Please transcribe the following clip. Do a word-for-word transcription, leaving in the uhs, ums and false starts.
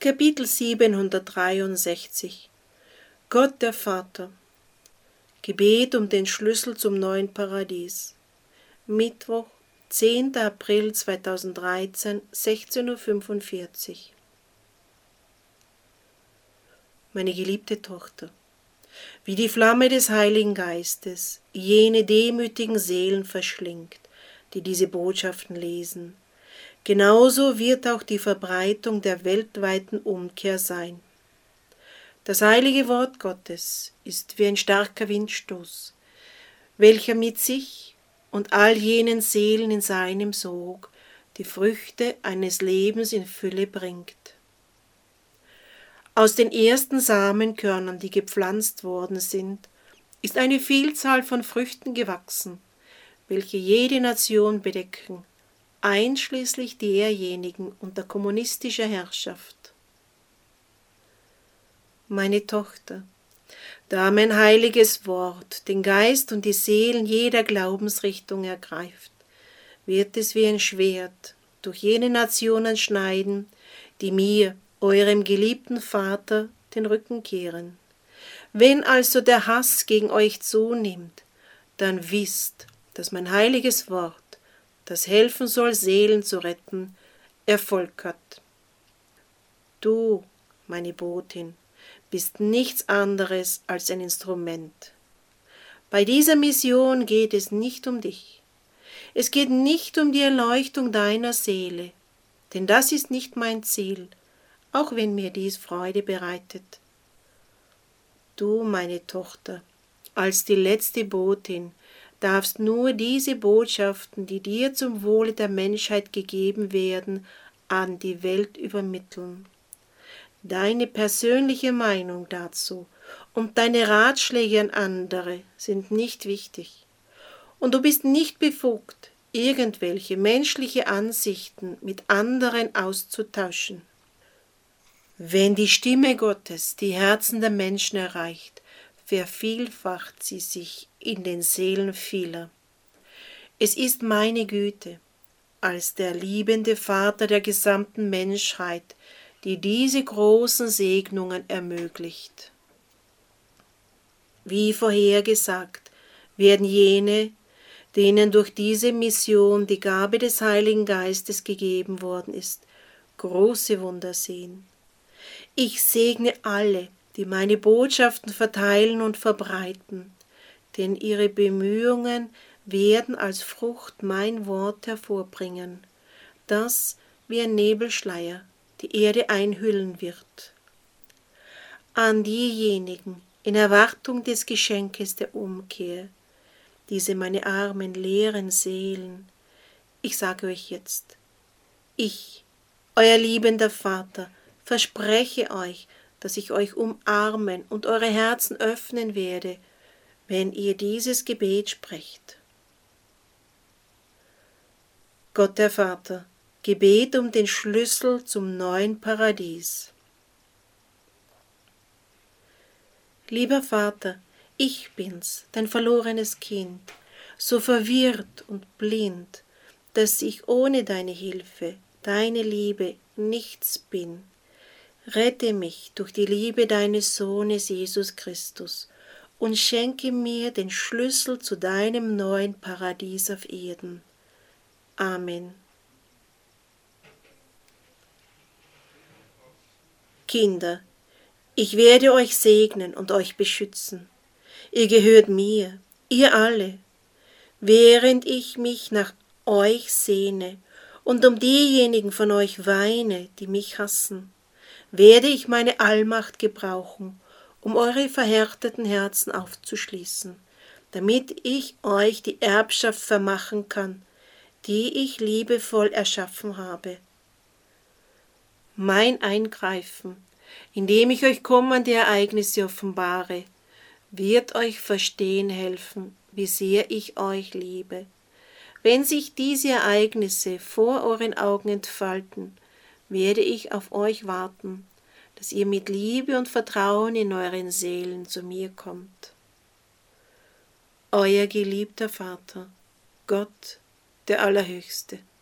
Kapitel siebenhundertdreiundsechzig. Gott der Vater. Gebet um den Schlüssel zum neuen Paradies. Mittwoch, zehnter April zweitausenddreizehn, sechzehn Uhr fünfundvierzig. Meine geliebte Tochter, wie die Flamme des Heiligen Geistes jene demütigen Seelen verschlingt, die diese Botschaften lesen, genauso wird auch die Verbreitung der weltweiten Umkehr sein. Das heilige Wort Gottes ist wie ein starker Windstoß, welcher mit sich und all jenen Seelen in seinem Sog die Früchte eines Lebens in Fülle bringt. Aus den ersten Samenkörnern, die gepflanzt worden sind, ist eine Vielzahl von Früchten gewachsen, welche jede Nation bedecken, einschließlich derjenigen unter kommunistischer Herrschaft. Meine Tochter, da mein heiliges Wort den Geist und die Seelen jeder Glaubensrichtung ergreift, wird es wie ein Schwert durch jene Nationen schneiden, die mir, eurem geliebten Vater, den Rücken kehren. Wenn also der Hass gegen euch zunimmt, dann wisst, dass mein heiliges Wort, das helfen soll, Seelen zu retten, Erfolg hat. Du, meine Botin, bist nichts anderes als ein Instrument. Bei dieser Mission geht es nicht um dich. Es geht nicht um die Erleuchtung deiner Seele, denn das ist nicht mein Ziel, auch wenn mir dies Freude bereitet. Du, meine Tochter, als die letzte Botin, darfst nur diese Botschaften, die dir zum Wohle der Menschheit gegeben werden, an die Welt übermitteln. Deine persönliche Meinung dazu und deine Ratschläge an andere sind nicht wichtig. Und du bist nicht befugt, irgendwelche menschliche Ansichten mit anderen auszutauschen. Wenn die Stimme Gottes die Herzen der Menschen erreicht, vervielfacht sie sich in den Seelen vieler. Es ist meine Güte, als der liebende Vater der gesamten Menschheit, die diese großen Segnungen ermöglicht. Wie vorhergesagt, werden jene, denen durch diese Mission die Gabe des Heiligen Geistes gegeben worden ist, große Wunder sehen. Ich segne alle, die meine Botschaften verteilen und verbreiten, denn ihre Bemühungen werden als Frucht mein Wort hervorbringen, das wie ein Nebelschleier die Erde einhüllen wird. An diejenigen in Erwartung des Geschenkes der Umkehr, diese meine armen, leeren Seelen, ich sage euch jetzt, ich, euer liebender Vater, verspreche euch, dass ich euch umarmen und eure Herzen öffnen werde, wenn ihr dieses Gebet sprecht. Gott der Vater, Gebet um den Schlüssel zum neuen Paradies. Lieber Vater, ich bin's, dein verlorenes Kind, so verwirrt und blind, dass ich ohne deine Hilfe, deine Liebe nichts bin. Rette mich durch die Liebe deines Sohnes Jesus Christus und schenke mir den Schlüssel zu deinem neuen Paradies auf Erden. Amen. Kinder, ich werde euch segnen und euch beschützen. Ihr gehört mir, ihr alle, während ich mich nach euch sehne und um diejenigen von euch weine, die mich hassen, werde ich meine Allmacht gebrauchen, um eure verhärteten Herzen aufzuschließen, damit ich euch die Erbschaft vermachen kann, die ich liebevoll erschaffen habe. Mein Eingreifen, indem ich euch kommende Ereignisse offenbare, wird euch verstehen helfen, wie sehr ich euch liebe. Wenn sich diese Ereignisse vor euren Augen entfalten, werde ich auf euch warten, dass ihr mit Liebe und Vertrauen in euren Seelen zu mir kommt. Euer geliebter Vater, Gott, der Allerhöchste.